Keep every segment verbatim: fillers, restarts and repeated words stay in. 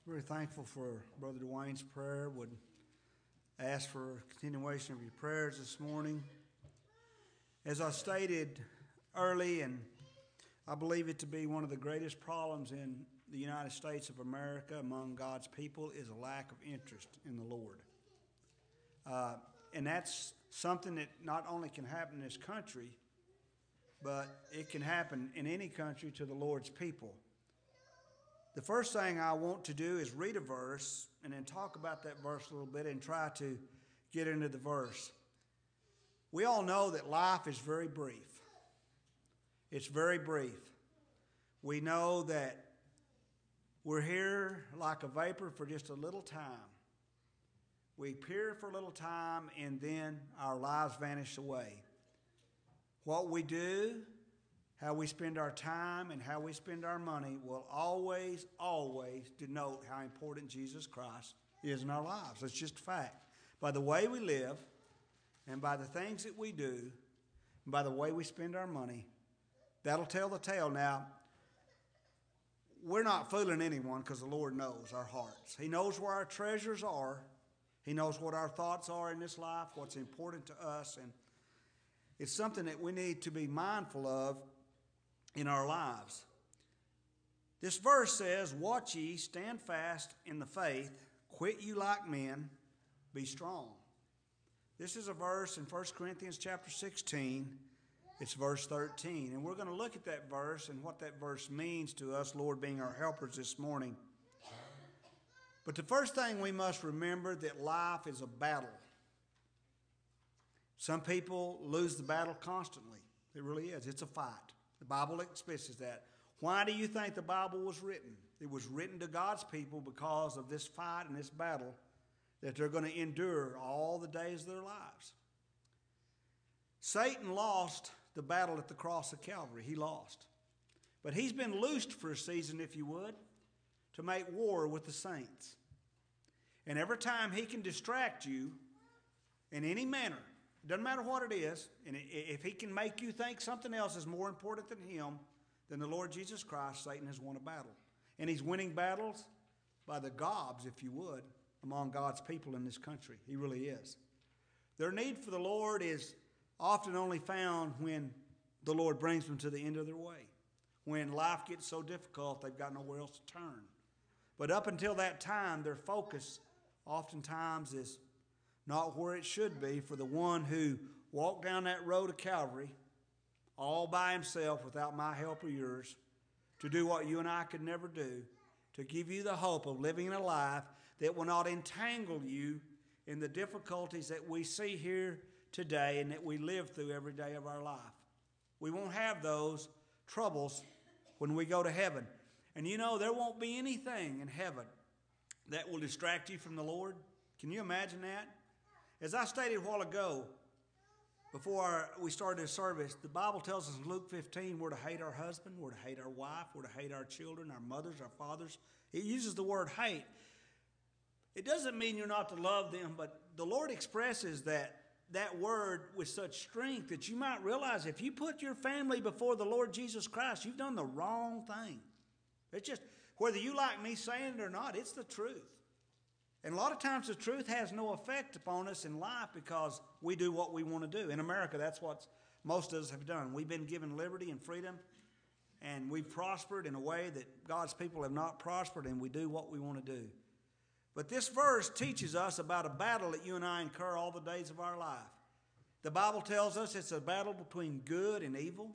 Very thankful for Brother Dwayne's prayer. Would ask for a continuation of your prayers this morning. As I stated early, and I believe it to be one of the greatest problems in the United States of America among God's people is a lack of interest in the Lord. Uh, and that's something that not only can happen in this country, but it can happen in any country to the Lord's people. The first thing I want to do is read a verse and then talk about that verse a little bit and try to get into the verse. We all know that life is very brief. It's very brief. We know that we're here like a vapor for just a little time. We appear for a little time and then our lives vanish away. What we do, how we spend our time, and how we spend our money will always, always denote how important Jesus Christ is in our lives. It's just a fact. By the way we live, and by the things that we do, and by the way we spend our money, that'll tell the tale. Now, we're not fooling anyone because the Lord knows our hearts. He knows where our treasures are. He knows what our thoughts are in this life, what's important to us, and it's something that we need to be mindful of in our lives. This verse says, "Watch ye, stand fast in the faith, quit you like men, be strong." This is a verse in First Corinthians chapter sixteen. It's verse thirteen. And we're going to look at that verse and what that verse means to us, Lord being our helpers this morning. But the first thing we must remember that life is a battle. Some people lose the battle constantly. It really is. It's a fight. The Bible expresses that. Why do you think the Bible was written? It was written to God's people because of this fight and this battle that they're going to endure all the days of their lives. Satan lost the battle at the cross of Calvary. He lost. But he's been loosed for a season, if you would, to make war with the saints. And every time he can distract you in any manner, it doesn't matter what it is, and if he can make you think something else is more important than him, than the Lord Jesus Christ, Satan has won a battle. And he's winning battles by the gobs, if you would, among God's people in this country. He really is. Their need for the Lord is often only found when the Lord brings them to the end of their way. When life gets so difficult, they've got nowhere else to turn. But up until that time, their focus oftentimes is not where it should be for the one who walked down that road of Calvary all by himself without my help or yours to do what you and I could never do, to give you the hope of living in a life that will not entangle you in the difficulties that we see here today and that we live through every day of our life. We won't have those troubles when we go to heaven. And you know, there won't be anything in heaven that will distract you from the Lord. Can you imagine that? As I stated a while ago, before we started the service, the Bible tells us in Luke fifteen, we're to hate our husband, we're to hate our wife, we're to hate our children, our mothers, our fathers. It uses the word hate. It doesn't mean you're not to love them, but the Lord expresses that that word with such strength that you might realize if you put your family before the Lord Jesus Christ, you've done the wrong thing. It's just, whether you like me saying it or not, it's the truth. And a lot of times the truth has no effect upon us in life because we do what we want to do. In America, that's what most of us have done. We've been given liberty and freedom, and we've prospered in a way that God's people have not prospered, and we do what we want to do. But this verse teaches us about a battle that you and I incur all the days of our life. The Bible tells us it's a battle between good and evil,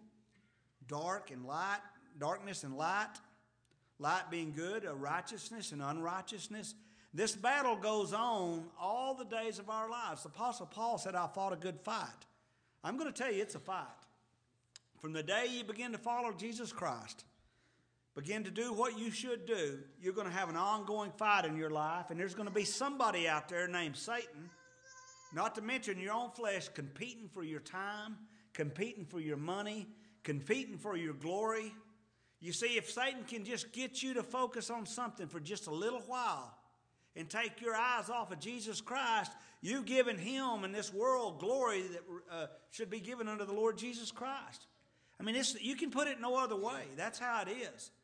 dark and light, darkness and light, light being good, a righteousness and unrighteousness. This battle goes on all the days of our lives. The Apostle Paul said, I fought a good fight. I'm going to tell you, it's a fight. From the day you begin to follow Jesus Christ, begin to do what you should do, you're going to have an ongoing fight in your life, and there's going to be somebody out there named Satan, not to mention your own flesh, competing for your time, competing for your money, competing for your glory. You see, if Satan can just get you to focus on something for just a little while, and take your eyes off of Jesus Christ, you've given him and this world glory that uh, should be given unto the Lord Jesus Christ. I mean, it's, you can put it no other way. That's how it is.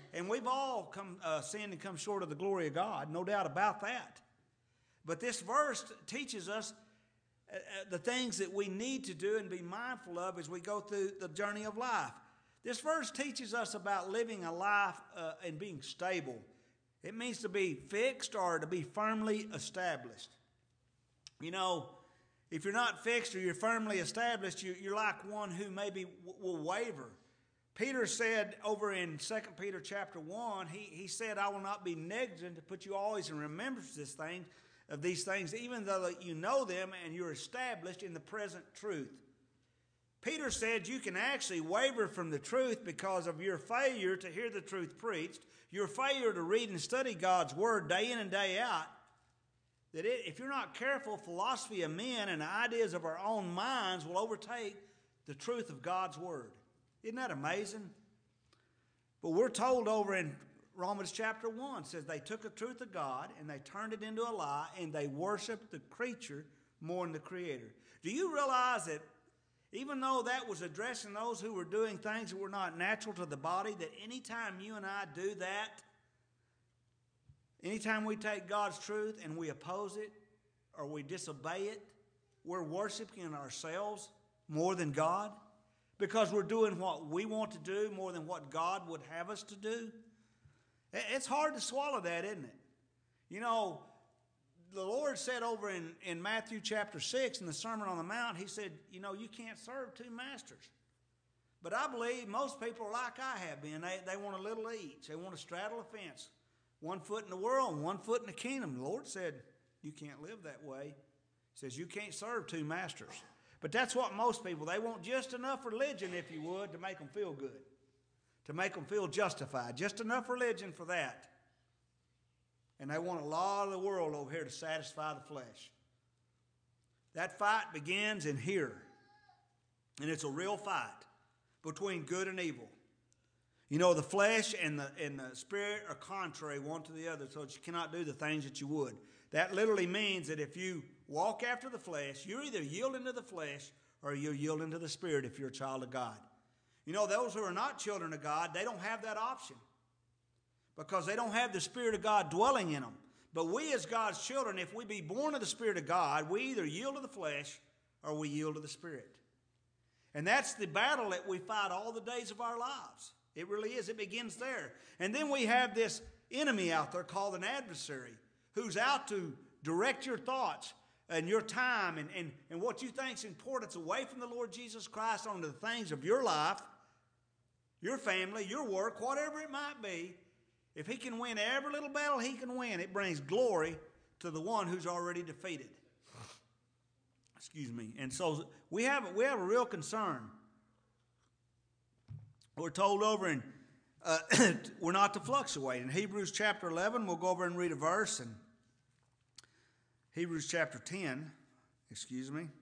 and we've all come uh, sinned and come short of the glory of God, no doubt about that. But this verse teaches us uh, the things that we need to do and be mindful of as we go through the journey of life. This verse teaches us about living a life uh, and being stable. It means to be fixed or to be firmly established. You know, if you're not fixed or you're firmly established, you, you're like one who maybe w- will waver. Peter said over in Second Peter chapter one, he, he said, I will not be negligent to put you always in remembrance of this thing, of these things, even though you know them and you're established in the present truth. Peter said you can actually waver from the truth because of your failure to hear the truth preached, your failure to read and study God's word day in and day out. That it, if you're not careful, philosophy of men and the ideas of our own minds will overtake the truth of God's word. Isn't that amazing? But we're told over in Romans chapter one, says they took the truth of God and they turned it into a lie and they worshiped the creature more than the Creator. Do you realize that even though that was addressing those who were doing things that were not natural to the body, that anytime you and I do that, anytime we take God's truth and we oppose it or we disobey it, we're worshiping ourselves more than God because we're doing what we want to do more than what God would have us to do? It's hard to swallow that, isn't it? You know, the Lord said over in, in Matthew chapter six in the Sermon on the Mount, he said, you know, you can't serve two masters. But I believe most people are like I have been. They, they want a little each. They want to straddle a fence. One foot in the world and one foot in the kingdom. The Lord said, you can't live that way. He says, you can't serve two masters. But that's what most people, they want just enough religion, if you would, to make them feel good. To make them feel justified. Just enough religion for that. And they want a lot of the world over here to satisfy the flesh. That fight begins in here. And it's a real fight between good and evil. You know, the flesh and the, and the spirit are contrary one to the other, so that you cannot do the things that you would. That literally means that if you walk after the flesh, you're either yielding to the flesh or you're yielding to the spirit if you're a child of God. You know, those who are not children of God, they don't have that option because they don't have the Spirit of God dwelling in them. But we as God's children, if we be born of the Spirit of God, we either yield to the flesh or we yield to the Spirit. And that's the battle that we fight all the days of our lives. It really is. It begins there. And then we have this enemy out there called an adversary who's out to direct your thoughts and your time and, and, and what you think is important away from the Lord Jesus Christ onto the things of your life, your family, your work, whatever it might be. If he can win every little battle he can win, it brings glory to the one who's already defeated. Excuse me. And so we have, we have a real concern. We're told over in, uh, we're not to fluctuate. In Hebrews chapter eleven, we'll go over and read a verse. And Hebrews chapter ten, excuse me,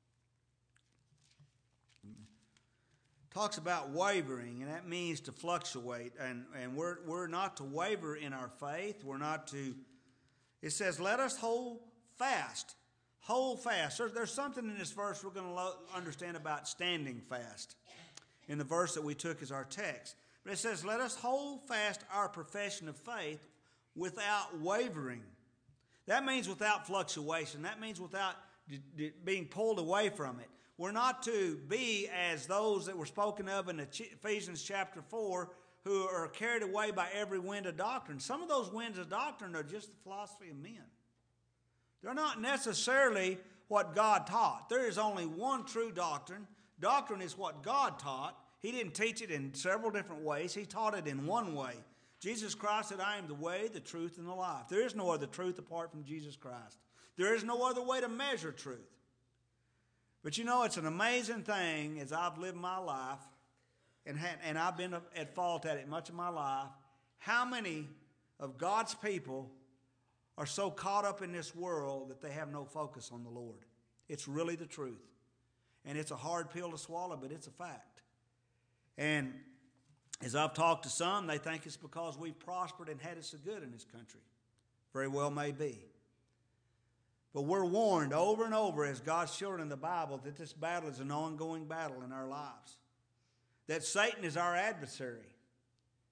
talks about wavering, and that means to fluctuate. And, and we're, we're not to waver in our faith. We're not to, it says, let us hold fast. Hold fast. There's, there's something in this verse we're going to lo- understand about standing fast in the verse that we took as our text. But it says, let us hold fast our profession of faith without wavering. That means without fluctuation. That means without d- d- being pulled away from it. We're not to be as those that were spoken of in Ephesians chapter four who are carried away by every wind of doctrine. Some of those winds of doctrine are just the philosophy of men. They're not necessarily what God taught. There is only one true doctrine. Doctrine is what God taught. He didn't teach it in several different ways. He taught it in one way. Jesus Christ said, I am the way, the truth, and the life. There is no other truth apart from Jesus Christ. There is no other way to measure truth. But you know, it's an amazing thing as I've lived my life, and, had, and I've been at fault at it much of my life, how many of God's people are so caught up in this world that they have no focus on the Lord. It's really the truth. And it's a hard pill to swallow, but it's a fact. And as I've talked to some, they think it's because we've prospered and had it so good in this country. Very well may be. But we're warned over and over as God's children in the Bible that this battle is an ongoing battle in our lives. That Satan is our adversary.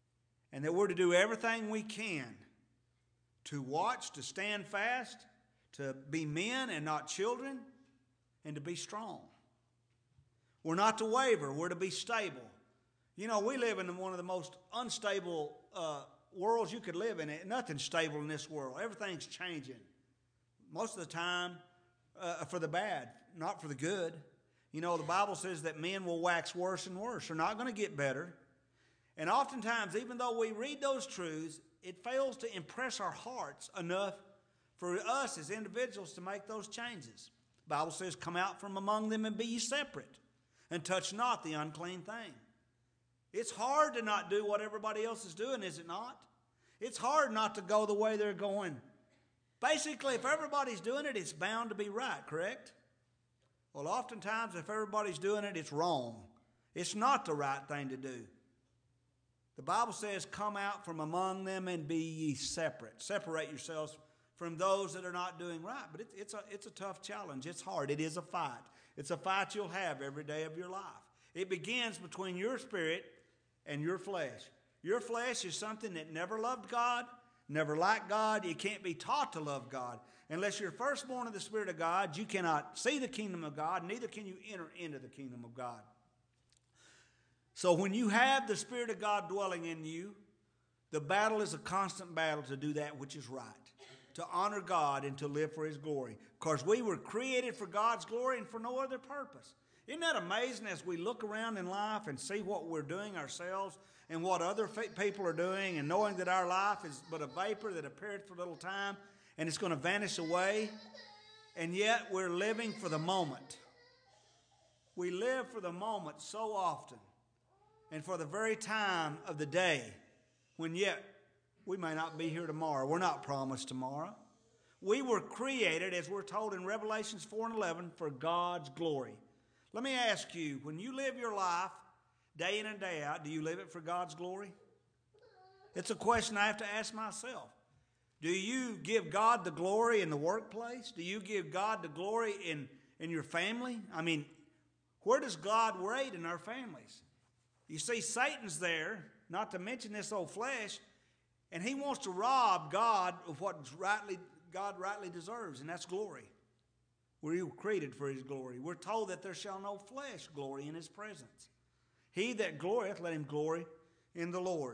and that we're to do everything we can to watch, to stand fast, to be men and not children, and to be strong. We're not to waver. We're to be stable. You know, we live in one of the most unstable uh, worlds you could live in. Nothing's stable in this world. Everything's changing. Most of the time uh, for the bad, not for the good. You know, the Bible says that men will wax worse and worse. They're not going to get better. And oftentimes, even though we read those truths, it fails to impress our hearts enough for us as individuals to make those changes. The Bible says, come out from among them and be ye separate, and touch not the unclean thing. It's hard to not do what everybody else is doing, is it not? It's hard not to go the way they're going. Basically, if everybody's doing it, it's bound to be right, correct? Well, oftentimes, if everybody's doing it, it's wrong. It's not the right thing to do. The Bible says, come out from among them and be ye separate. Separate yourselves from those that are not doing right. But it, it's, a, it's a tough challenge. It's hard. It is a fight. It's a fight you'll have every day of your life. It begins between your spirit and your flesh. Your flesh is something that never loved God, never liked God. You can't be taught to love God. Unless you're first born of the Spirit of God, you cannot see the kingdom of God, neither can you enter into the kingdom of God. So when you have the Spirit of God dwelling in you, the battle is a constant battle to do that which is right, to honor God and to live for His glory. Because we were created for God's glory and for no other purpose. Isn't that amazing as we look around in life and see what we're doing ourselves and what other people are doing, and knowing that our life is but a vapor that appeareth for a little time and it's going to vanish away, and yet we're living for the moment. We live for the moment so often, and for the very time of the day, when yet we may not be here tomorrow. We're not promised tomorrow. We were created, as we're told in Revelations four and eleven, for God's glory. Let me ask you, when you live your life day in and day out, do you live it for God's glory? It's a question I have to ask myself. Do you give God the glory in the workplace? Do you give God the glory in, in your family? I mean, where does God rate in our families? You see, Satan's there, not to mention this old flesh, and he wants to rob God of what rightly, God rightly deserves, and that's glory. We were created for His glory. We're told that there shall no flesh glory in His presence. He that glorieth, let him glory in the Lord.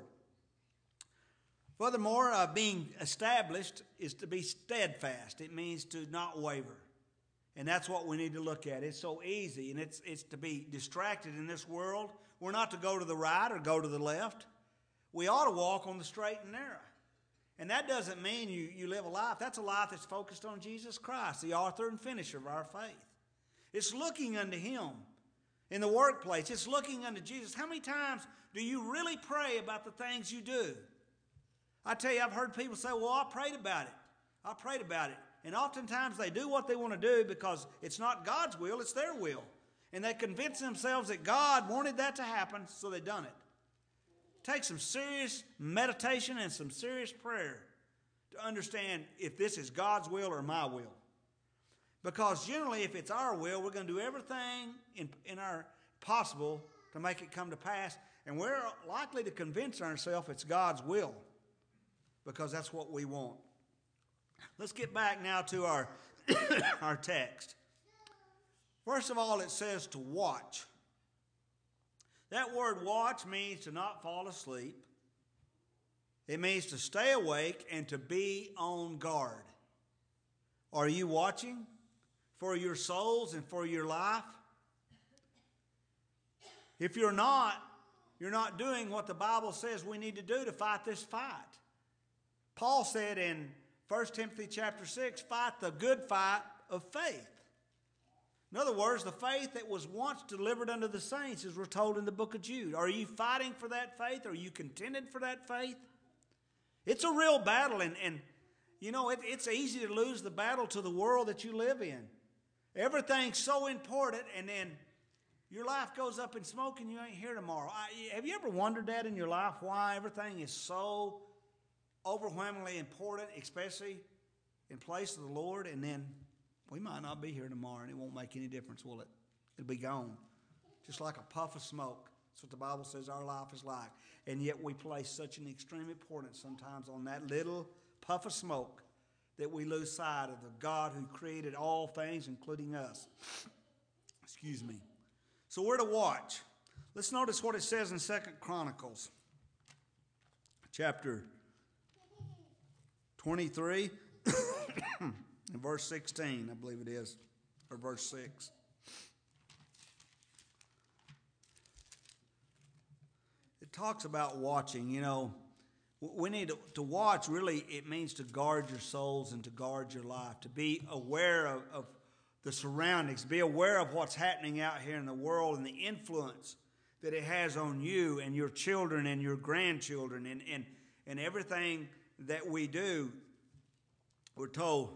Furthermore, uh, being established is to be steadfast. It means to not waver. And that's what we need to look at. It's so easy, and it's, it's to be distracted in this world. We're not to go to the right or go to the left. We ought to walk on the straight and narrow. And that doesn't mean you, you live a life. That's a life that's focused on Jesus Christ, the author and finisher of our faith. It's looking unto Him in the workplace. It's looking unto Jesus. How many times do you really pray about the things you do? I tell you, I've heard people say, well, I prayed about it. I prayed about it. And oftentimes they do what they want to do because it's not God's will, it's their will. And they convince themselves that God wanted that to happen, so they've done it. Take some serious meditation and some serious prayer to understand if this is God's will or my will. Because generally, if it's our will, we're going to do everything in, in our possible to make it come to pass. And we're likely to convince ourselves it's God's will, because that's what we want. Let's get back now to our, our text. First of all, it says to watch. That word watch means to not fall asleep. It means to stay awake and to be on guard. Are you watching for your souls and for your life? If you're not, you're not doing what the Bible says we need to do to fight this fight. Paul said in First Timothy chapter six, fight the good fight of faith. In other words, the faith that was once delivered unto the saints, as we're told in the book of Jude. Are you fighting for that faith? Are you contended for that faith? It's a real battle, and, and you know, it, it's easy to lose the battle to the world that you live in. Everything's so important, and then your life goes up in smoke and you ain't here tomorrow. I, have you ever wondered that in your life, why everything is so overwhelmingly important, especially in place of the Lord, and then we might not be here tomorrow and it won't make any difference, will it? It'll be gone. Just like a puff of smoke. That's what the Bible says our life is like. And yet we place such an extreme importance sometimes on that little puff of smoke that we lose sight of the God who created all things, including us. Excuse me. So we're to watch. Let's notice what it says in Second Chronicles, chapter twenty-three, and verse sixteen, I believe it is, or verse six. It talks about watching. You know, we need to, to watch, really, it means to guard your souls and to guard your life, to be aware of, of the surroundings, be aware of what's happening out here in the world and the influence that it has on you and your children and your grandchildren and, and, and everything that we do. We're told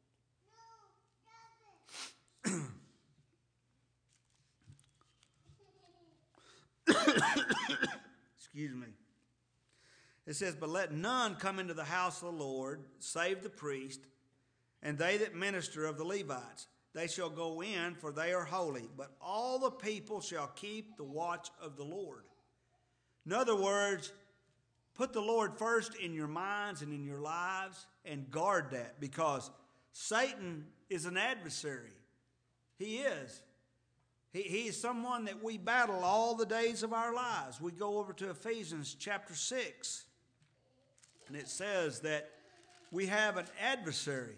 excuse me. It says, but let none come into the house of the Lord, save the priest, and they that minister of the Levites. They shall go in, for they are holy. But all the people shall keep the watch of the Lord. In other words, put the Lord first in your minds and in your lives and guard that, because Satan is an adversary. He is. He, he is someone that we battle all the days of our lives. We go over to Ephesians chapter six, and it says that we have an adversary.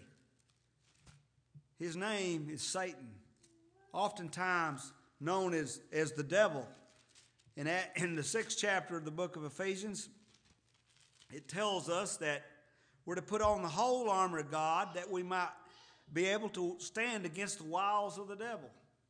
His name is Satan, oftentimes known as, as the devil. And at, in the sixth chapter of the book of Ephesians, it tells us that we're to put on the whole armor of God that we might be able to stand against the wiles of the devil,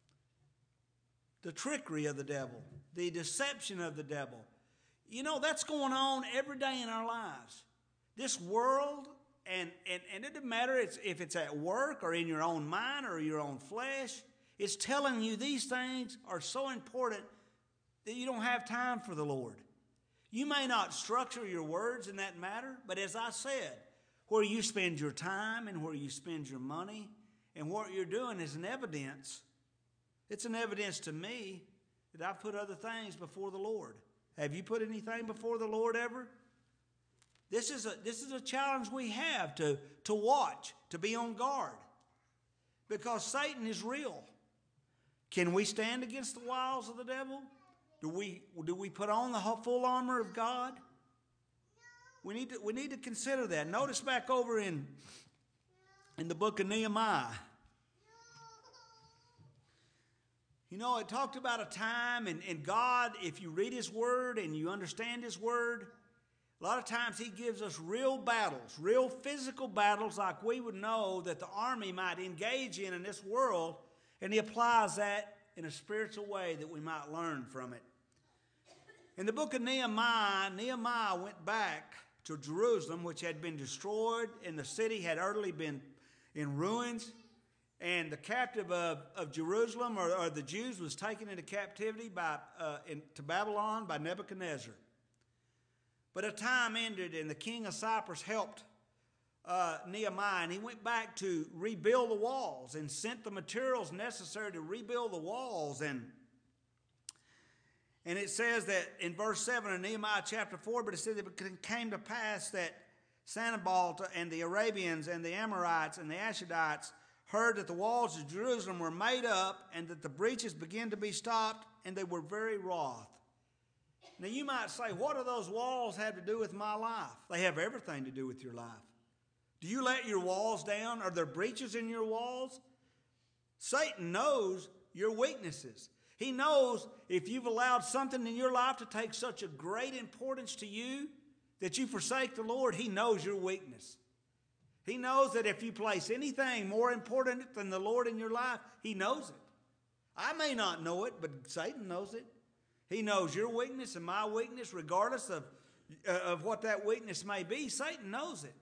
the trickery of the devil, the deception of the devil. You know, that's going on every day in our lives. This world, and, and, and it doesn't matter if it's at work or in your own mind or your own flesh, it's telling you these things are so important that you don't have time for the Lord. You may not structure your words in that matter, but as I said, where you spend your time and where you spend your money and what you're doing is an evidence. It's an evidence to me that I've put other things before the Lord. Have you put anything before the Lord ever? This is a, this is a challenge we have to, to watch, to be on guard, because Satan is real. Can we stand against the wiles of the devil? Do we, do we put on the full armor of God? We need to, we need to consider that. Notice back over in, in the book of Nehemiah. You know, it talked about a time, and, and God, if you read His Word and you understand His Word, a lot of times He gives us real battles, real physical battles like we would know that the army might engage in in this world, and He applies that in a spiritual way that we might learn from it. In the book of Nehemiah, Nehemiah went back to Jerusalem, which had been destroyed, and the city had utterly been in ruins. And the captive of, of Jerusalem, or, or the Jews, was taken into captivity by uh, in, to Babylon by Nebuchadnezzar. But a time ended, and the king of Cyprus helped uh, Nehemiah, and he went back to rebuild the walls and sent the materials necessary to rebuild the walls. And, and it says that in verse seven of Nehemiah chapter four, but it says it came to pass that Sanballat and the Arabians and the Amorites and the Ashdodites heard that the walls of Jerusalem were made up and that the breaches began to be stopped, and they were very wroth. Now you might say, what do those walls have to do with my life? They have everything to do with your life. Do you let your walls down? Are there breaches in your walls? Satan knows your weaknesses. He knows if you've allowed something in your life to take such a great importance to you that you forsake the Lord, he knows your weakness. He knows that if you place anything more important than the Lord in your life, he knows it. I may not know it, but Satan knows it. He knows your weakness and my weakness, regardless of, uh, of what that weakness may be. Satan knows it.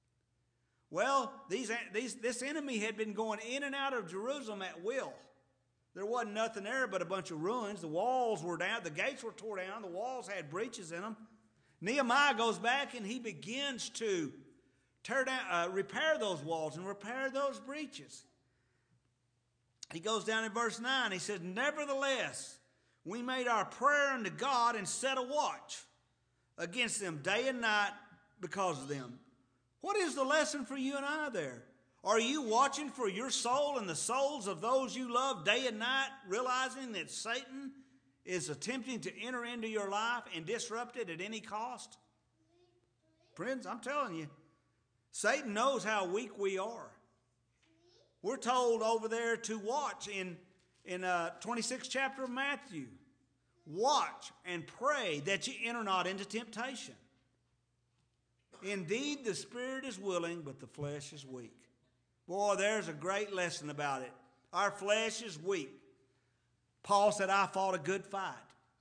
Well, these, these, this enemy had been going in and out of Jerusalem at will. There wasn't nothing there but a bunch of ruins. The walls were down. The gates were torn down. The walls had breaches in them. Nehemiah goes back and he begins to tear down, uh, repair those walls and repair those breaches. He goes down in verse nine. He says, nevertheless, We made our prayer unto God and set a watch against them day and night because of them. What is the lesson for you and I there? Are you watching for your soul and the souls of those you love day and night, realizing that Satan is attempting to enter into your life and disrupt it at any cost? Friends, I'm telling you, Satan knows how weak we are. We're told over there to watch in, in uh, twenty-sixth chapter of Matthew. Watch and pray that you enter not into temptation. Indeed, the spirit is willing, but the flesh is weak. Boy, there's a great lesson about it. Our flesh is weak. Paul said, I fought a good fight.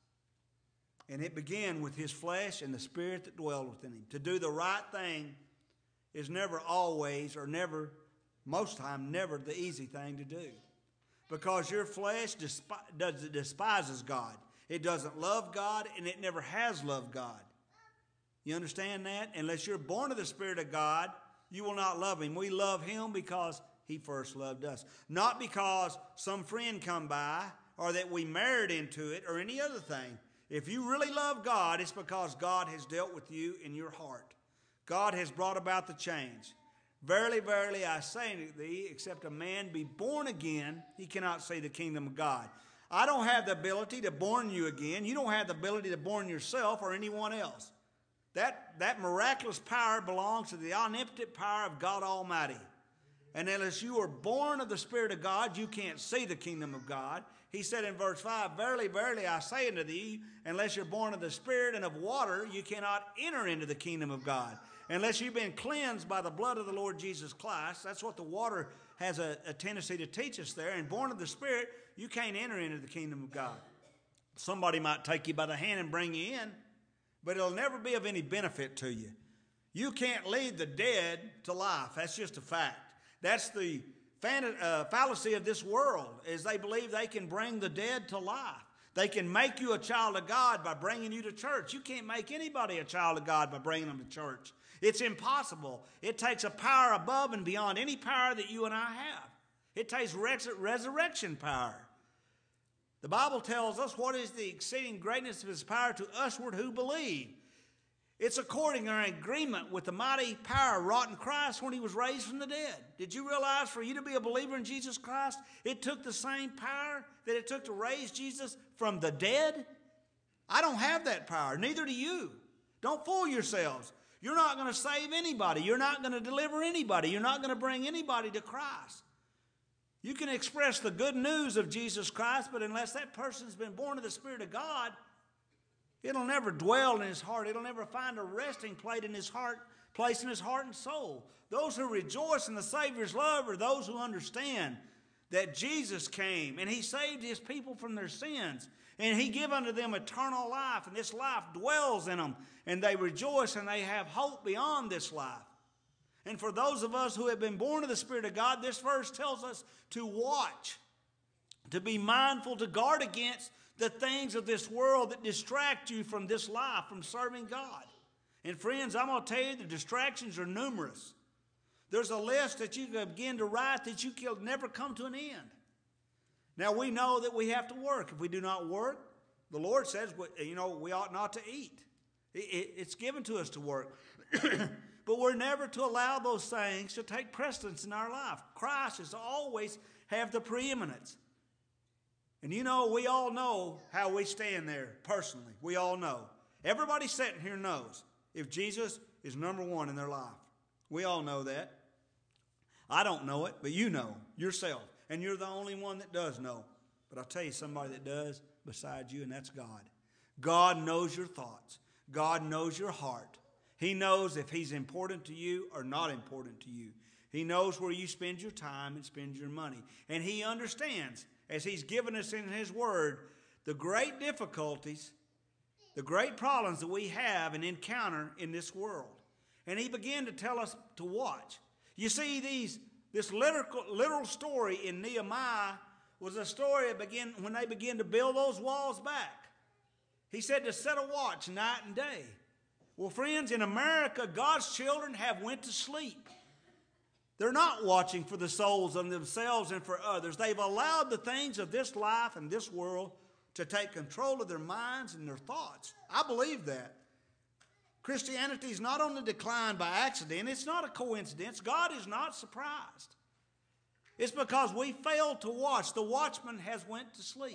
And it began with his flesh and the spirit that dwelled within him. To do the right thing is never always, or never, most time, never the easy thing to do. Because your flesh desp- despises God. It doesn't love God, and it never has loved God. You understand that? Unless you're born of the Spirit of God, you will not love Him. We love Him because He first loved us. Not because some friend come by or that we married into it or any other thing. If you really love God, it's because God has dealt with you in your heart. God has brought about the change. Verily, verily, I say unto thee, except a man be born again, he cannot see the kingdom of God. I don't have the ability to born you again. You don't have the ability to born yourself or anyone else. That, that miraculous power belongs to the omnipotent power of God Almighty. And unless you are born of the Spirit of God, you can't see the kingdom of God. He said in verse five, Verily, verily, I say unto thee, unless you're born of the Spirit and of water, you cannot enter into the kingdom of God. Unless you've been cleansed by the blood of the Lord Jesus Christ. That's what the water has a, a tendency to teach us there. And born of the Spirit, you can't enter into the kingdom of God. Somebody might take you by the hand and bring you in, but it'll never be of any benefit to you. You can't lead the dead to life. That's just a fact. That's the fan- uh, fallacy of this world, is they believe they can bring the dead to life. They can make you a child of God by bringing you to church. You can't make anybody a child of God by bringing them to church. It's impossible. It takes a power above and beyond any power that you and I have. It takes res- resurrection power. The Bible tells us what is the exceeding greatness of His power to usward who believe. It's according or in agreement with the mighty power wrought in Christ when He was raised from the dead. Did you realize for you to be a believer in Jesus Christ, it took the same power that it took to raise Jesus from the dead? I don't have that power. Neither do you. Don't fool yourselves. You're not going to save anybody. You're not going to deliver anybody. You're not going to bring anybody to Christ. You can express the good news of Jesus Christ, but unless that person's been born of the Spirit of God, it'll never dwell in his heart. It'll never find a resting place in his heart, place in his heart and soul. Those who rejoice in the Savior's love are those who understand that Jesus came and He saved His people from their sins. And He give unto them eternal life, and this life dwells in them. And they rejoice and they have hope beyond this life. And for those of us who have been born of the Spirit of God, this verse tells us to watch, to be mindful, to guard against the things of this world that distract you from this life, from serving God. And friends, I'm going to tell you, the distractions are numerous. There's a list that you can begin to write that you can never come to an end. Now, we know that we have to work. If we do not work, the Lord says, you know, we ought not to eat. It's given to us to work. But we're never to allow those things to take precedence in our life. Christ is to always have the preeminence. And you know, we all know how we stand there personally. We all know. Everybody sitting here knows if Jesus is number one in their life. We all know that. I don't know it, but you know yourself. And you're the only one that does know. But I'll tell you somebody that does besides you, and that's God. God knows your thoughts. God knows your heart. He knows if He's important to you or not important to you. He knows where you spend your time and spend your money. And He understands, as He's given us in His Word, the great difficulties, the great problems that we have and encounter in this world. And He began to tell us to watch. You see, these this literal, literal story in Nehemiah was a story that began when they began to build those walls back. He said to set a watch night and day. Well, friends, in America, God's children have went to sleep. They're not watching for the souls of themselves and for others. They've allowed the things of this life and this world to take control of their minds and their thoughts. I believe that. Christianity is not on the decline by accident. It's not a coincidence. God is not surprised. It's because we failed to watch. The watchman has went to sleep.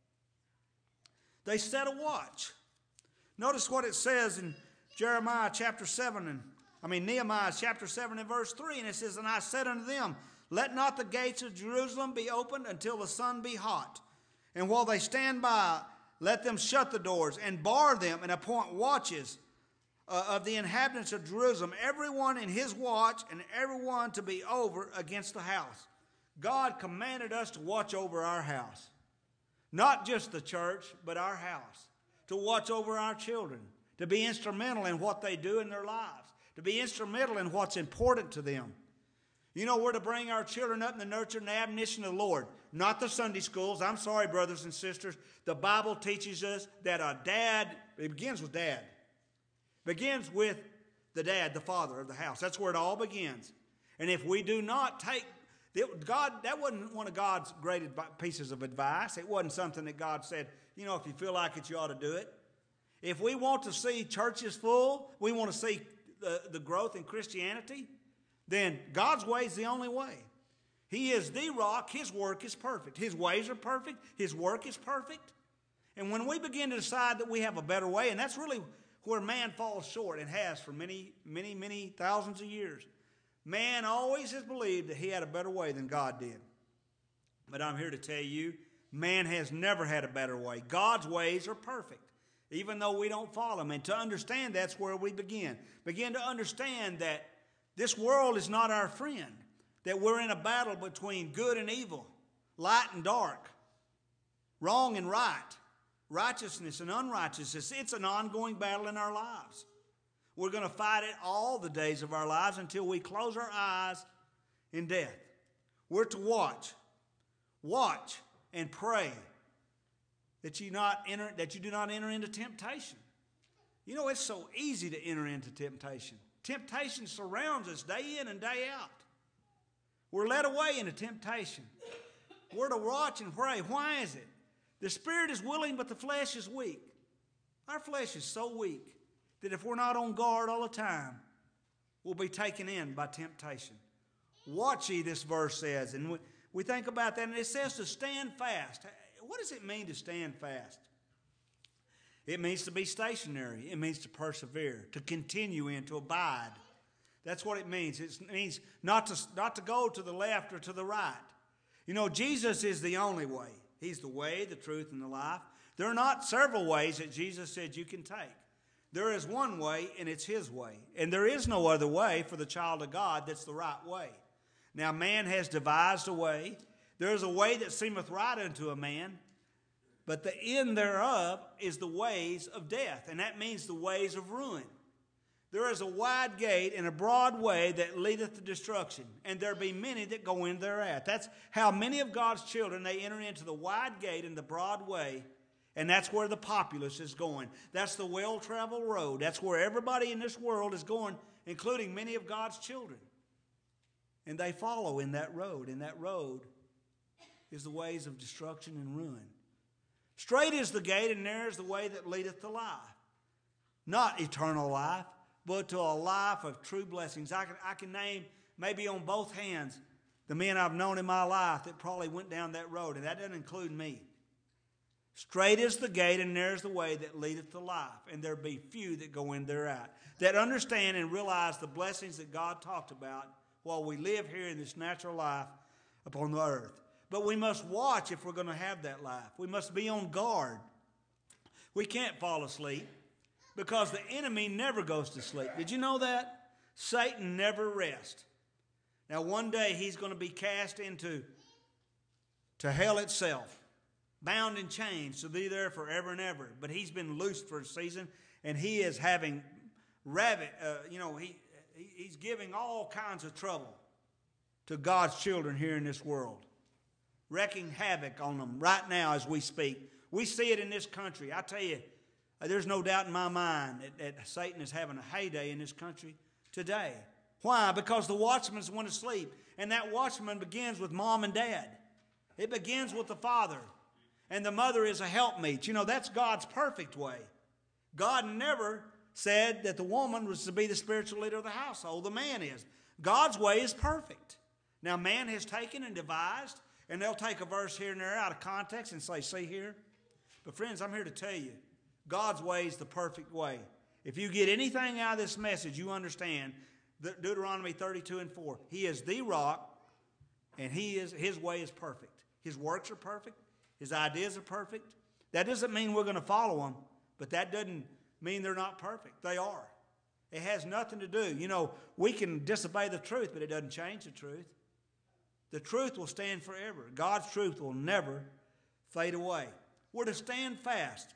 They set a watch. Notice what it says in Jeremiah chapter seven, and I mean Nehemiah chapter seven and verse three, and it says, "And I said unto them, let not the gates of Jerusalem be opened until the sun be hot. And while they stand by, let them shut the doors and bar them and appoint watches uh, of the inhabitants of Jerusalem, everyone in his watch and everyone to be over against the house." God commanded us to watch over our house. Not just the church, but our house. To watch over our children. To be instrumental in what they do in their lives. To be instrumental in what's important to them. You know, we're to bring our children up in the nurture and the admonition of the Lord. Not the Sunday schools. I'm sorry, brothers and sisters. The Bible teaches us that a dad, it begins with dad. Begins with the dad, the father of the house. That's where it all begins. And if we do not take, God, that wasn't one of God's great pieces of advice. It wasn't something that God said, you know, if you feel like it, you ought to do it. If we want to see churches full, we want to see the, the growth in Christianity, then God's way is the only way. He is the rock. His work is perfect. His ways are perfect. His work is perfect. And when we begin to decide that we have a better way, and that's really where man falls short and has for many, many, many thousands of years. Man always has believed that he had a better way than God did. But I'm here to tell you, man has never had a better way. God's ways are perfect, even though we don't follow them. And to understand, that's where we begin. Begin to understand that this world is not our friend, that we're in a battle between good and evil, light and dark, wrong and right, righteousness and unrighteousness. It's an ongoing battle in our lives. We're going to fight it all the days of our lives until we close our eyes in death. We're to watch, watch and pray that you not enter, that you do not enter into temptation. You know, it's so easy to enter into temptation. Temptation surrounds us day in and day out. We're led away into temptation. We're to watch and pray. Why is it? The spirit is willing, but the flesh is weak. Our flesh is so weak that if we're not on guard all the time, we'll be taken in by temptation. Watch ye, this verse says. And we, we think about that, and it says to stand fast. What does it mean to stand fast? It means to be stationary. It means to persevere, to continue in, to abide. That's what it means. It means not to, not to go to the left or to the right. You know, Jesus is the only way. He's the way, the truth, and the life. There are not several ways that Jesus said you can take. There is one way, and it's His way. And there is no other way for the child of God that's the right way. Now, man has devised a way. There is a way that seemeth right unto a man, but the end thereof is the ways of death, and that means the ways of ruin. There is a wide gate and a broad way that leadeth to destruction, and there be many that go in thereat. That's how many of God's children, they enter into the wide gate and the broad way, and that's where the populace is going. That's the well-traveled road. That's where everybody in this world is going, including many of God's children. And they follow in that road, and that road is the ways of destruction and ruin. Straight is the gate, and narrow is the way that leadeth to life. Not eternal life, but to a life of true blessings. I can, I can name maybe on both hands the men I've known in my life that probably went down that road, and that doesn't include me. Straight is the gate, and narrow is the way that leadeth to life, and there be few that go in thereat, that understand and realize the blessings that God talked about while we live here in this natural life upon the earth. But we must watch if we're going to have that life. We must be on guard. We can't fall asleep because the enemy never goes to sleep. Did you know that? Satan never rests. Now, one day he's going to be cast into to hell itself, bound in chains to be there forever and ever. But he's been loosed for a season, and he is having rabbit. Uh, you know, he he's giving all kinds of trouble to God's children here in this world, wreaking havoc on them right now as we speak. We see it in this country. I tell you, there's no doubt in my mind that, that Satan is having a heyday in this country today. Why? Because the watchman's went to sleep, and that watchman begins with mom and dad. It begins with the father. and the mother is a helpmeet. You know, that's God's perfect way. God never said that the woman was to be the spiritual leader of the household. The man is. God's way is perfect. Now, man has taken and devised, and they'll take a verse here and there out of context and say, see here. But friends, I'm here to tell you, God's way is the perfect way. If you get anything out of this message, you understand that Deuteronomy thirty-two and four. He is the rock, and he is, his way is perfect. His works are perfect. His ideas are perfect. That doesn't mean we're going to follow them, but that doesn't mean they're not perfect. They are. It has nothing to do. You know, we can disobey the truth, but it doesn't change the truth. The truth will stand forever. God's truth will never fade away. We're to stand fast.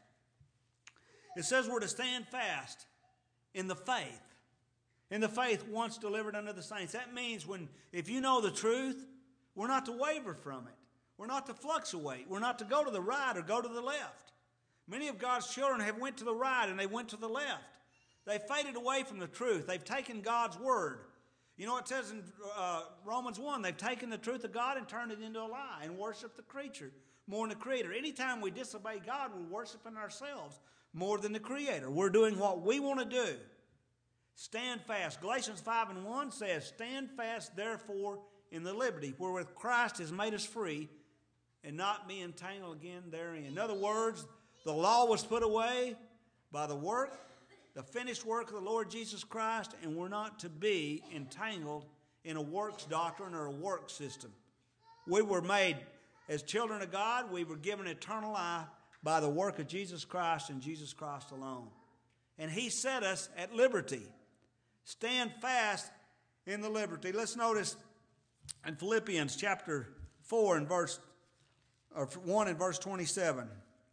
It says we're to stand fast in the faith. In the faith once delivered unto the saints. That means when, if you know the truth, we're not to waver from it. We're not to fluctuate. We're not to go to the right or go to the left. Many of God's children have went to the right and they went to the left. They faded away from the truth. They've taken God's word. You know, it says in uh, Romans one, they've taken the truth of God and turned it into a lie and worshiped the creature more than the Creator. Anytime we disobey God, we're worshiping ourselves more than the Creator. We're doing what we want to do. Stand fast. Galatians five and one says, stand fast, therefore, in the liberty wherewith Christ has made us free, and not be entangled again therein. In other words, the law was put away by the work, the finished work of the Lord Jesus Christ, and we're not to be entangled in a works doctrine or a work system. We were made, as children of God, we were given eternal life by the work of Jesus Christ and Jesus Christ alone. And He set us at liberty. Stand fast in the liberty. Let's notice in Philippians chapter four and verse or one and verse twenty-seven.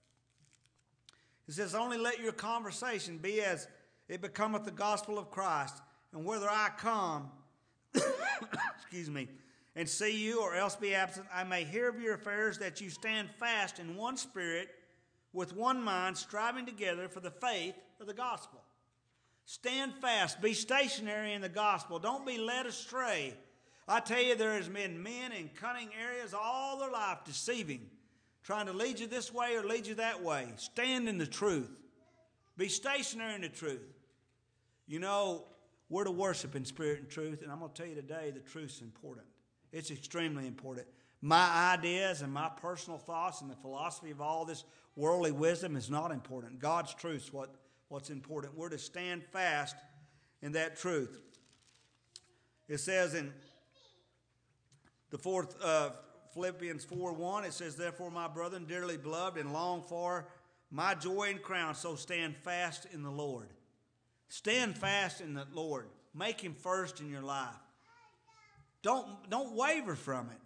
It says, only let your conversation be as it becometh the gospel of Christ, and whether I come, excuse me, and see you or else be absent, I may hear of your affairs, that you stand fast in one spirit, with one mind, striving together for the faith of the gospel. Stand fast. Be stationary in the gospel. Don't be led astray. I tell you, there has been men in cunning areas all their life deceiving, trying to lead you this way or lead you that way. Stand in the truth. Be stationary in the truth. You know, we're to worship in spirit and truth, and I'm going to tell you today, the truth's important. It's extremely important. My ideas and my personal thoughts and the philosophy of all this worldly wisdom is not important. God's truth is what, what's important. We're to stand fast in that truth. It says in the fourth uh, Philippians four one, it says, therefore, my brethren, dearly beloved and long for, my joy and crown, so stand fast in the Lord. Stand fast in the Lord. Make Him first in your life. Don't, don't waver from it.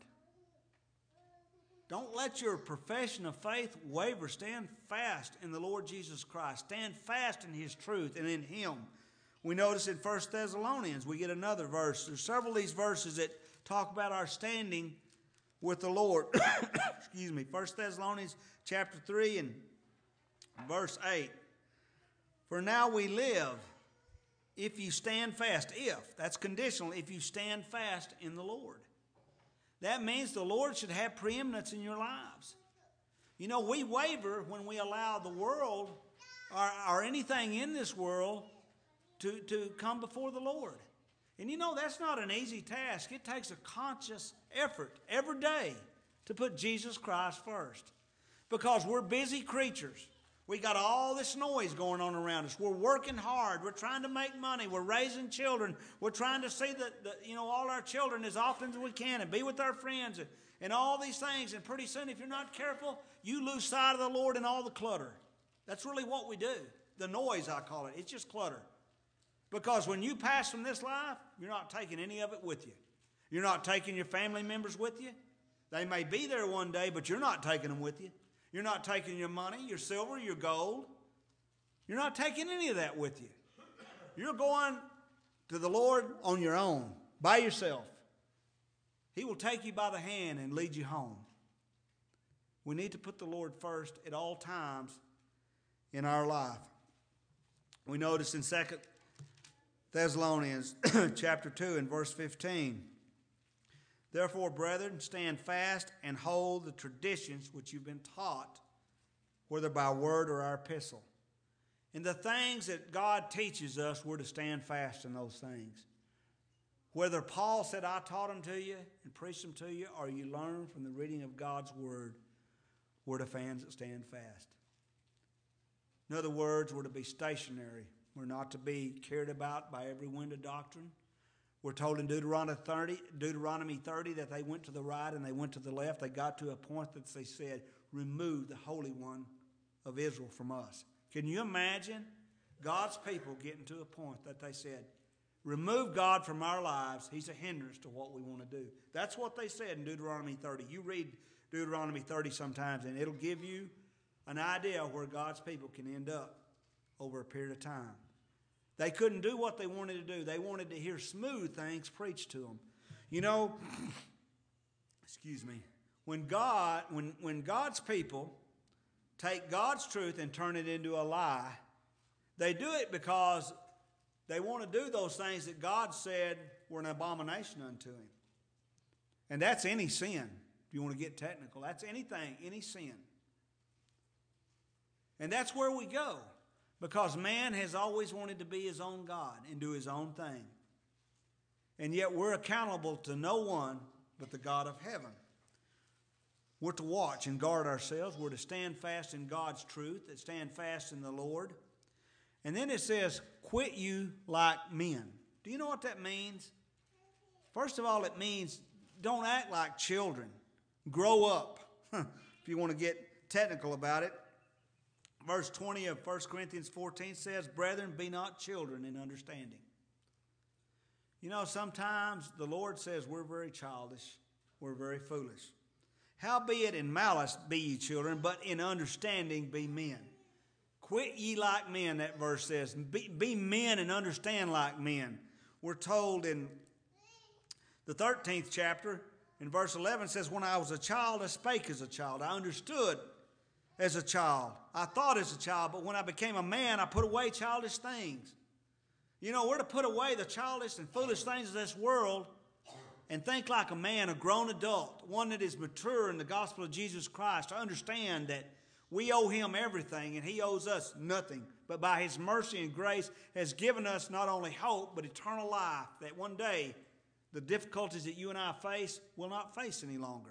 Don't let your profession of faith waver. Stand fast in the Lord Jesus Christ. Stand fast in His truth and in Him. We notice in First Thessalonians, we get another verse. There's several of these verses that talk about our standing with the Lord. Excuse me. First Thessalonians chapter three and verse eight. For now we live, if you stand fast. If, that's conditional, if you stand fast in the Lord. That means the Lord should have preeminence in your lives. You know, we waver when we allow the world or, or anything in this world to, to come before the Lord. And you know, that's not an easy task. It takes a conscious effort every day to put Jesus Christ first. Because we're busy creatures. We got all this noise going on around us. We're working hard. We're trying to make money. We're raising children. We're trying to see that, that you know, all our children as often as we can and be with our friends and, and all these things. And pretty soon, if you're not careful, you lose sight of the Lord and all the clutter. That's really what we do. The noise, I call it. It's just clutter. Because when you pass from this life, you're not taking any of it with you. You're not taking your family members with you. They may be there one day, but you're not taking them with you. You're not taking your money, your silver, your gold. You're not taking any of that with you. You're going to the Lord on your own, by yourself. He will take you by the hand and lead you home. We need to put the Lord first at all times in our life. We notice in Second Thessalonians chapter two and verse fifteen, therefore, brethren, stand fast and hold the traditions which you've been taught, whether by word or our epistle. And the things that God teaches us, we're to stand fast in those things. Whether Paul said, I taught them to you and preached them to you, or you learn from the reading of God's word, we're to stand fast. In other words, we're to be stationary. We're not to be carried about by every wind of doctrine. We're told in Deuteronomy thirty, Deuteronomy thirty that they went to the right and they went to the left. They got to a point that they said, remove the Holy One of Israel from us. Can you imagine God's people getting to a point that they said, remove God from our lives. He's a hindrance to what we want to do. That's what they said in Deuteronomy thirty. You read Deuteronomy thirty sometimes, and it'll give you an idea of where God's people can end up over a period of time. They couldn't do what they wanted to do. They wanted to hear smooth things preached to them. You know, excuse me, when God, when, when God's people take God's truth and turn it into a lie, they do it because they want to do those things that God said were an abomination unto him. And that's any sin, if you want to get technical. That's anything, any sin. And that's where we go, because man has always wanted to be his own God and do his own thing. And yet we're accountable to no one but the God of heaven. We're to watch and guard ourselves. We're to stand fast in God's truth, and stand fast in the Lord. And then it says, quit you like men. Do you know what that means? First of all, it means don't act like children. Grow up, if you want to get technical about it. Verse twenty of First Corinthians fourteen says, brethren, be not children in understanding. You know, sometimes the Lord says we're very childish, we're very foolish. Howbeit in malice be ye children, but in understanding be men. Quit ye like men, that verse says. Be, be men and understand like men. We're told in the thirteenth chapter, in verse eleven, says, when I was a child, I spake as a child. I understood as a child. I thought as a child, but when I became a man, I put away childish things. You know, we're to put away the childish and foolish things of this world and think like a man, a grown adult, one that is mature in the gospel of Jesus Christ, to understand that we owe him everything and he owes us nothing, but by his mercy and grace has given us not only hope, but eternal life, that one day the difficulties that you and I face will not face any longer.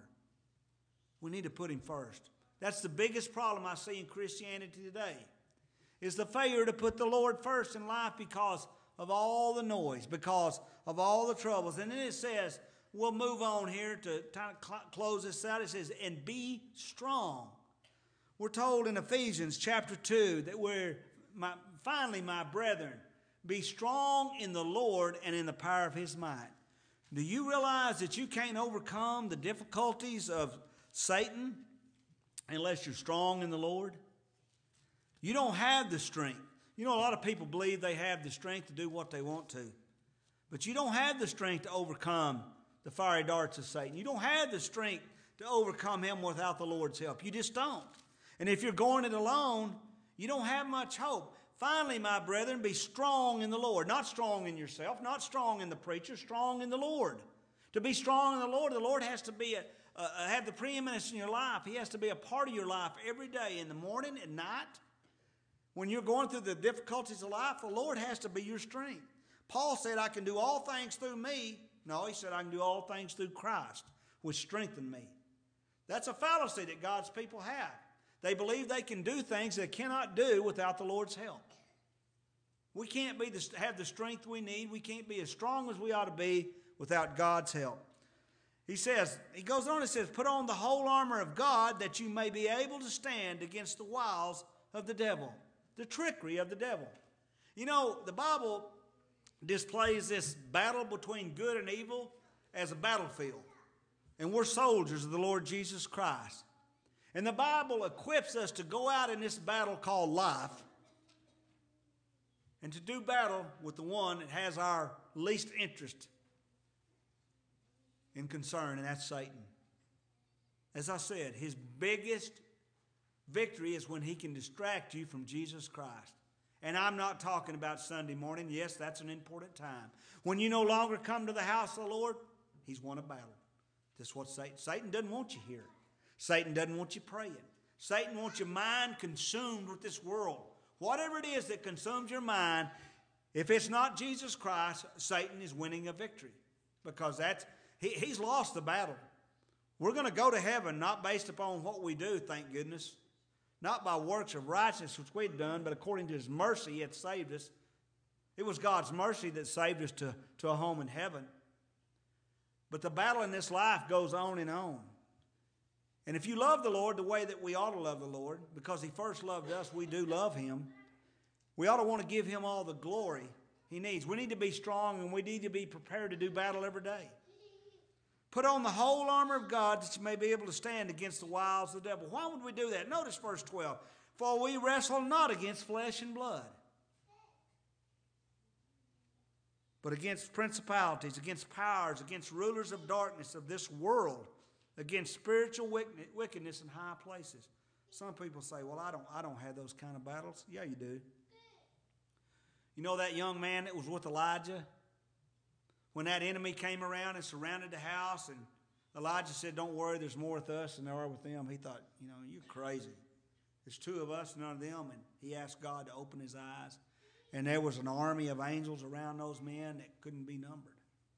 We need to put him first. That's the biggest problem I see in Christianity today, is the failure to put the Lord first in life because of all the noise, because of all the troubles. And then it says, we'll move on here to kind of cl- close this out. It says, and be strong. We're told in Ephesians chapter two that we're, my, finally, my brethren, be strong in the Lord and in the power of his might. Do you realize that you can't overcome the difficulties of Satan unless you're strong in the Lord? You don't have the strength. You know, a lot of people believe they have the strength to do what they want to. But you don't have the strength to overcome the fiery darts of Satan. You don't have the strength to overcome him without the Lord's help. You just don't. And if you're going it alone, you don't have much hope. Finally, my brethren, be strong in the Lord. Not strong in yourself, not strong in the preacher, strong in the Lord. To be strong in the Lord, the Lord has to be a, uh, have the preeminence in your life. He has to be a part of your life every day, in the morning, at night. When you're going through the difficulties of life, the Lord has to be your strength. Paul said, I can do all things through me. No, he said, I can do all things through Christ, which strengthened me. That's a fallacy that God's people have. They believe they can do things they cannot do without the Lord's help. We can't be the, have the strength we need. We can't be as strong as we ought to be without God's help. He says, he goes on and says, put on the whole armor of God that you may be able to stand against the wiles of the devil, the trickery of the devil. You know, the Bible displays this battle between good and evil as a battlefield. And we're soldiers of the Lord Jesus Christ. And the Bible equips us to go out in this battle called life and to do battle with the one that has our least interest and concern, and that's Satan. As I said, his biggest victory is when he can distract you from Jesus Christ. And I'm not talking about Sunday morning. Yes, that's an important time. When you no longer come to the house of the Lord, he's won a battle. That's what Satan, Satan doesn't want you here. Satan doesn't want you praying. Satan wants your mind consumed with this world. Whatever it is that consumes your mind, if it's not Jesus Christ, Satan is winning a victory. Because that's he, he's lost the battle. We're going to go to heaven not based upon what we do, thank goodness. Not by works of righteousness which we've done, but according to His mercy, He had saved us. It was God's mercy that saved us to, to a home in heaven. But the battle in this life goes on and on. And if you love the Lord the way that we ought to love the Lord, because He first loved us, we do love Him, we ought to want to give Him all the glory He needs. We need to be strong, and we need to be prepared to do battle every day. Put on the whole armor of God that you may be able to stand against the wiles of the devil. Why would we do that? Notice verse twelve. For we wrestle not against flesh and blood, but against principalities, against powers, against rulers of darkness of this world, against spiritual wickedness in high places. Some people say, well, I don't, I don't have those kind of battles. Yeah, you do. You know that young man that was with Elijah? When that enemy came around and surrounded the house, and Elijah said, don't worry, there's more with us than there are with them. He thought, you know, you're crazy. There's two of us, none of them. And he asked God to open his eyes. And there was an army of angels around those men that couldn't be numbered.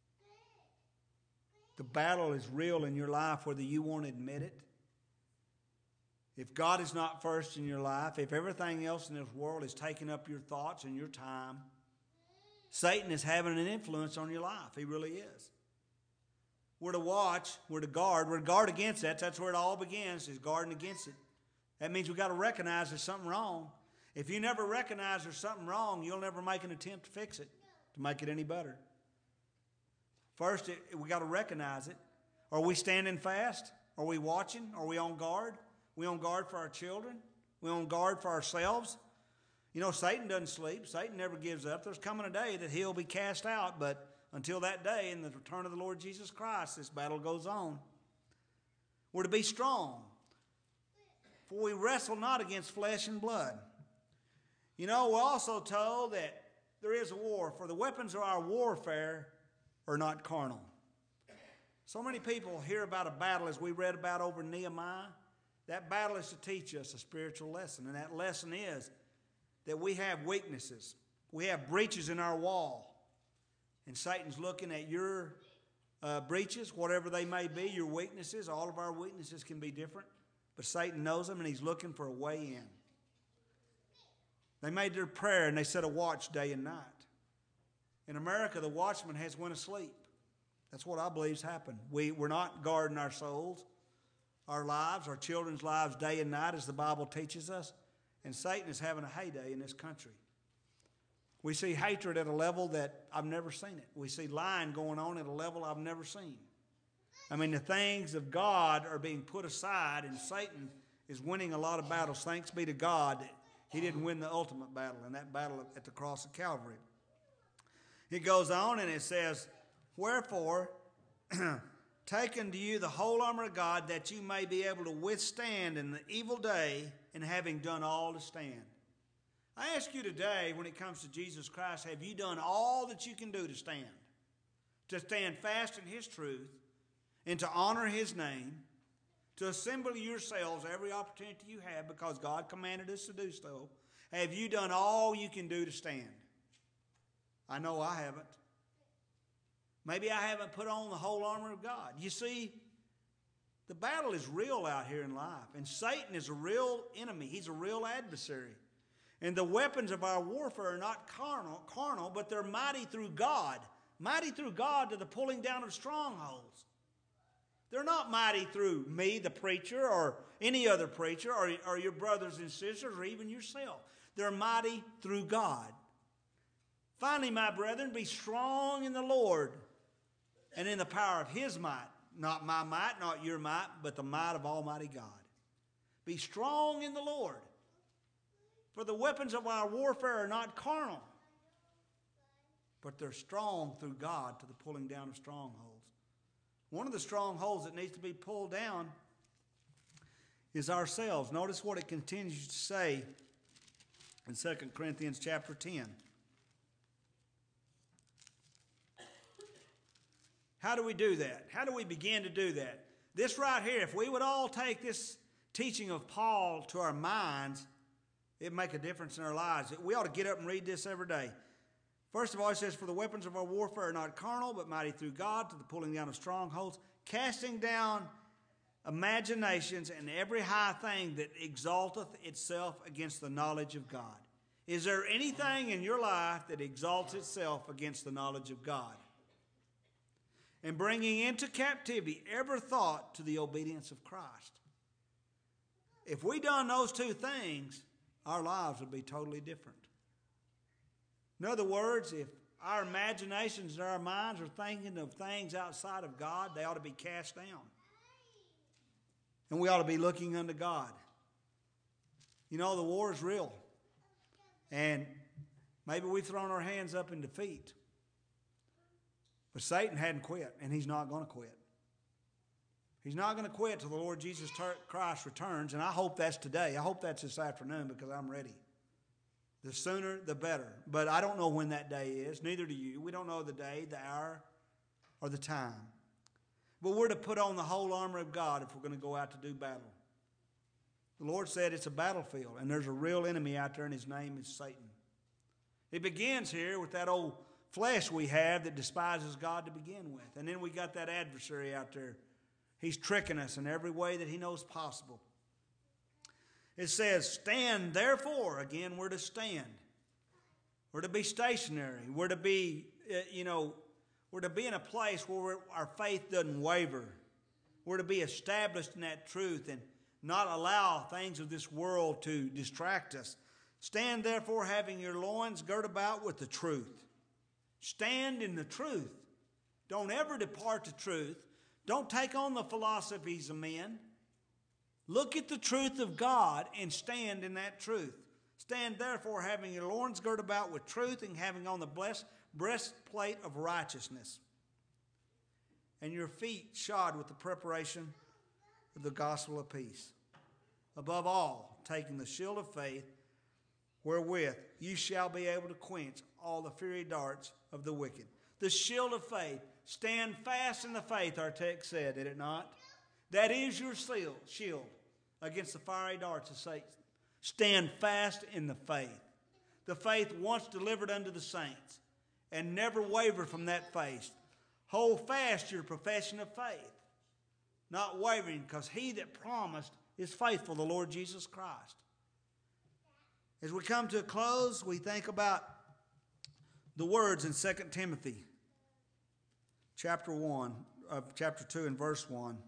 The battle is real in your life, whether you want to admit it. If God is not first in your life, if everything else in this world is taking up your thoughts and your time, Satan is having an influence on your life. He really is. We're to watch. We're to guard. We're to guard against that. That's where it all begins, is guarding against it. That means we've got to recognize there's something wrong. If you never recognize there's something wrong, you'll never make an attempt to fix it, to make it any better. First, it, we got to recognize it. Are we standing fast? Are we watching? Are we on guard? We on guard for our children? We on guard for ourselves? You know, Satan doesn't sleep. Satan never gives up. There's coming a day that he'll be cast out, but until that day, in the return of the Lord Jesus Christ, this battle goes on. We're to be strong, for we wrestle not against flesh and blood. You know, we're also told that there is a war, for the weapons of our warfare are not carnal. So many people hear about a battle, as we read about over Nehemiah. That battle is to teach us a spiritual lesson, and that lesson is that we have weaknesses. We have breaches in our wall. And Satan's looking at your uh, breaches, whatever they may be, your weaknesses. All of our weaknesses can be different. But Satan knows them, and he's looking for a way in. They made their prayer, and they set a watch day and night. In America, the watchman has went asleep. That's what I believe has happened. We, we're not guarding our souls, our lives, our children's lives day and night, as the Bible teaches us. And Satan is having a heyday in this country. We see hatred at a level that I've never seen it. We see lying going on at a level I've never seen. I mean, the things of God are being put aside, and Satan is winning a lot of battles. Thanks be to God that he didn't win the ultimate battle, in that battle at the cross of Calvary. It goes on and it says, wherefore, take unto you the whole armor of God, that you may be able to withstand in the evil day, and having done all to stand. I ask you today, when it comes to Jesus Christ, have you done all that you can do to stand? To stand fast in His truth, and to honor His name, to assemble yourselves every opportunity you have, because God commanded us to do so. Have you done all you can do to stand? I know I haven't. Maybe I haven't put on the whole armor of God. You see, the battle is real out here in life, and Satan is a real enemy. He's a real adversary. And the weapons of our warfare are not carnal, carnal, but they're mighty through God. Mighty through God to the pulling down of strongholds. They're not mighty through me, the preacher, or any other preacher, or, or your brothers and sisters, or even yourself. They're mighty through God. Finally, my brethren, be strong in the Lord and in the power of His might. Not my might, not your might, but the might of Almighty God. Be strong in the Lord. For the weapons of our warfare are not carnal, but they're strong through God to the pulling down of strongholds. One of the strongholds that needs to be pulled down is ourselves. Notice what it continues to say in Second Corinthians chapter ten. How do we do that? How do we begin to do that? This right here, if we would all take this teaching of Paul to our minds, it make a difference in our lives. We ought to get up and read this every day. First of all, it says, for the weapons of our warfare are not carnal, but mighty through God to the pulling down of strongholds, casting down imaginations and every high thing that exalteth itself against the knowledge of God. Is there anything in your life that exalts itself against the knowledge of God? And bringing into captivity every thought to the obedience of Christ. If we done those two things, our lives would be totally different. In other words, if our imaginations and our minds are thinking of things outside of God, they ought to be cast down. And we ought to be looking unto God. You know, the war is real. And maybe we've thrown our hands up in defeat. But Satan hadn't quit, and he's not going to quit. He's not going to quit till the Lord Jesus Christ returns, and I hope that's today. I hope that's this afternoon because I'm ready. The sooner, the better. But I don't know when that day is. Neither do you. We don't know the day, the hour, or the time. But we're to put on the whole armor of God if we're going to go out to do battle. The Lord said it's a battlefield, and there's a real enemy out there, and his name is Satan. It begins here with that old flesh we have that despises God to begin with. And then we got that adversary out there. He's tricking us in every way that he knows possible. It says, stand therefore. Again, we're to stand. We're to be stationary. We're to be, you know, we're to be in a place where we're, our faith doesn't waver. We're to be established in that truth and not allow things of this world to distract us. Stand therefore, having your loins girt about with the truth. Stand in the truth. Don't ever depart the truth. Don't take on the philosophies of men. Look at the truth of God and stand in that truth. Stand therefore, having your loins girt about with truth and having on the blessed breastplate of righteousness, and your feet shod with the preparation of the gospel of peace. Above all, taking the shield of faith, wherewith you shall be able to quench all the fiery darts of the wicked. The shield of faith. Stand fast in the faith, our text said, did it not? That is your shield against the fiery darts of Satan. Stand fast in the faith. The faith once delivered unto the saints, and never waver from that faith. Hold fast your profession of faith, not wavering, because he that promised is faithful, the Lord Jesus Christ. As we come to a close, we think about the words in Second Timothy chapter one, uh, chapter two and verse one.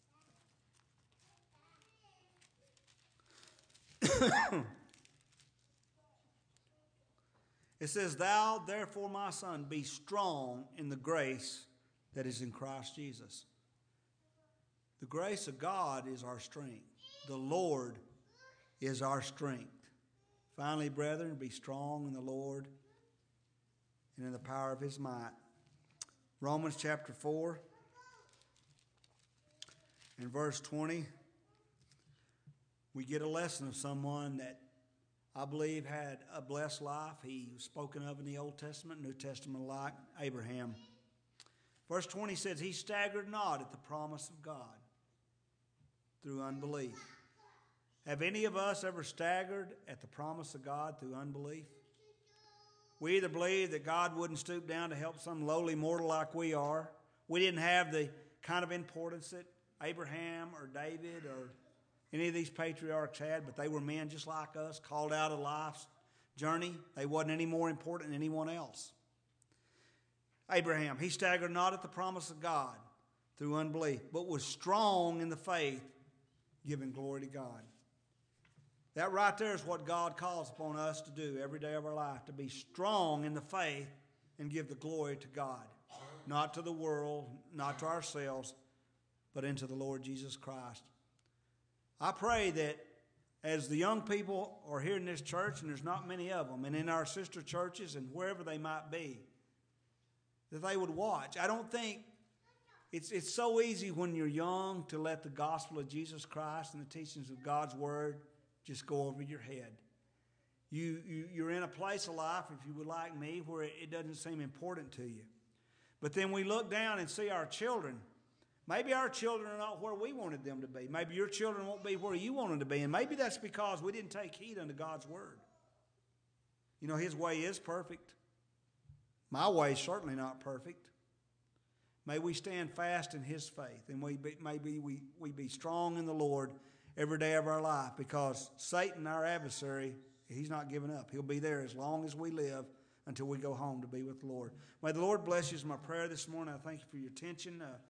It says, thou therefore, my son, be strong in the grace that is in Christ Jesus. The grace of God is our strength. The Lord is our strength. Finally, brethren, be strong in the Lord and in the power of his might. Romans chapter four and verse twenty, we get a lesson of someone that I believe had a blessed life. He was spoken of in the Old Testament, New Testament alike, Abraham. Verse twenty says, he staggered not at the promise of God through unbelief. Have any of us ever staggered at the promise of God through unbelief? We either believe that God wouldn't stoop down to help some lowly mortal like we are. We didn't have the kind of importance that Abraham or David or any of these patriarchs had, but they were men just like us, called out of life's journey. They wasn't any more important than anyone else. Abraham, he staggered not at the promise of God through unbelief, but was strong in the faith, giving glory to God. That right there is what God calls upon us to do every day of our life, to be strong in the faith and give the glory to God, not to the world, not to ourselves, but into the Lord Jesus Christ. I pray that as the young people are here in this church, and there's not many of them, and in our sister churches and wherever they might be, that they would watch. I don't think it's, it's so easy when you're young to let the gospel of Jesus Christ and the teachings of God's word just go over your head. You, you, you're in a place of life, if you would like me, where it, it doesn't seem important to you. But then we look down and see our children Maybe our children are not where we wanted them to be. Maybe your children won't be where you want them to be. And maybe that's because we didn't take heed unto God's word. You know, His way is perfect. My way is certainly not perfect. May we stand fast in His faith, and we be, maybe we, we be strong in the Lord every day of our life, because Satan, our adversary, he's not giving up. He'll be there as long as we live until we go home to be with the Lord. May the Lord bless you is my prayer this morning. I thank you for your attention. Uh,